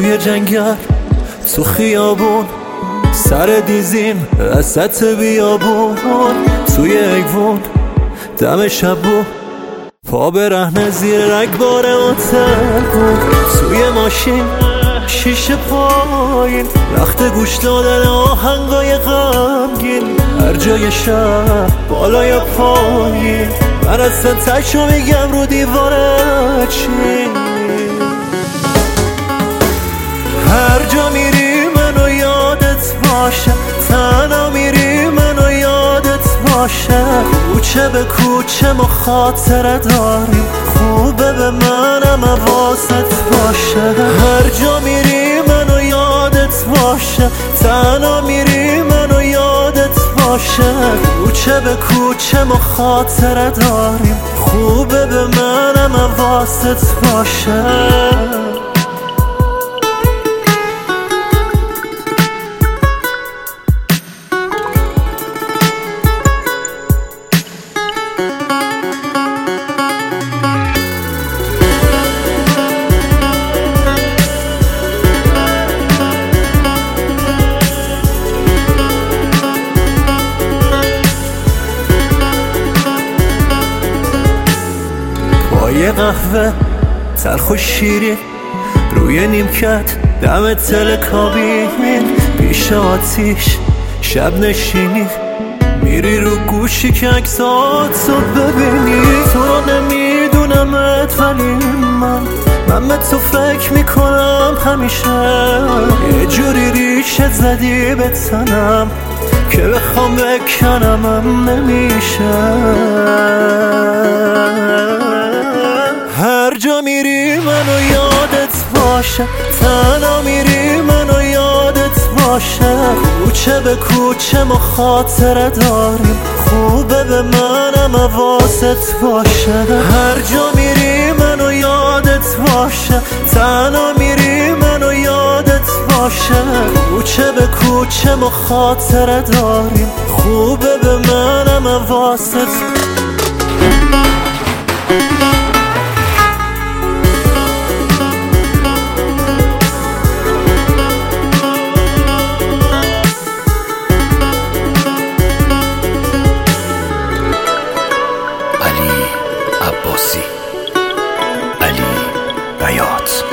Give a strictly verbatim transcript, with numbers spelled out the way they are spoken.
توی جنگل تو خیابون سر دیزیم وسط بیابون توی ایوون دم شبون پا برهنه زیر رگبار هتل بود توی ماشین شیشه پایین وقت گوش دادن آهنگای غمگین هر جای شهر بالای پایین من اصلا تشو میگم رو دیواره چی هر جا میری منو یادت باشه تنها میری منو یادت باشه کوچه به کوچه ما خاطره داریم خوبه به منم حواست باشه هر جا میری منو یادت باشه تنها میری منو یادت باشه کوچه به کوچه ما خاطره داریم خوبه به منم حواست باشه یه قهوه تلخ و شیرین روی نیمکت دم تل کابین پیش آتیش شب نشینی میری رو گوشی که عکساتو ببینی تو رو نمیدونمت ولی من من به تو فکر میکنم همیشه یه جوری ریشه زدی به تنم که بخوام بکنمم نمیشه هر جا میری منو یادت باشه تنها میری منو یادت باشه کوچه به کوچه ما خاطره داریم خوبه به منم حواست باشه هر جا میری منو یادت باشه تنها میری منو یادت باشه کوچه به کوچه ما خاطره داریم خوبه به منم حواست علی عباسی علی بیات